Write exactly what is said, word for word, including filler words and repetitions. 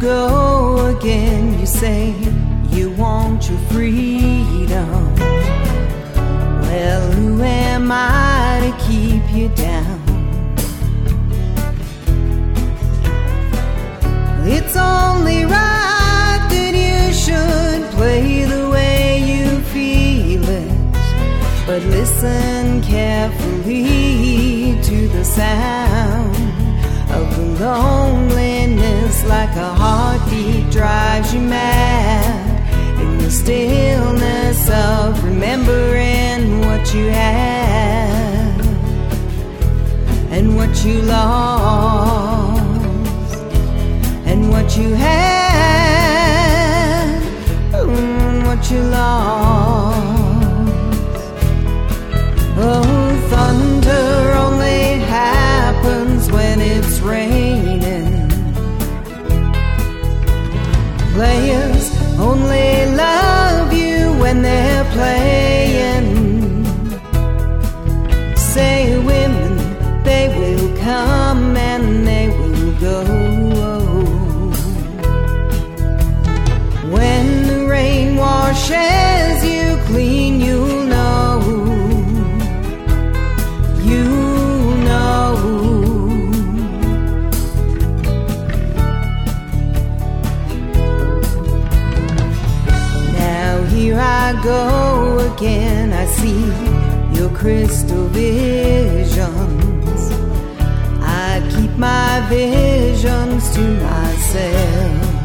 go again. You say you want your freedom. Well, who am I to keep you down? It's only right that you should play the way you feel it, but listen carefully to the sound of the loneliness, like a heartbeat drives you mad in the stillness of remembering what you had and what you lost and what you had and what you lost. Oh, thunder only happens when it's raining. Players only love you when they're playing. Say women, they will come and they will go. When the rain washes you clean, you'll know. You'll know. Now here I go again. I see your crystal visions. I keep my visions to myself.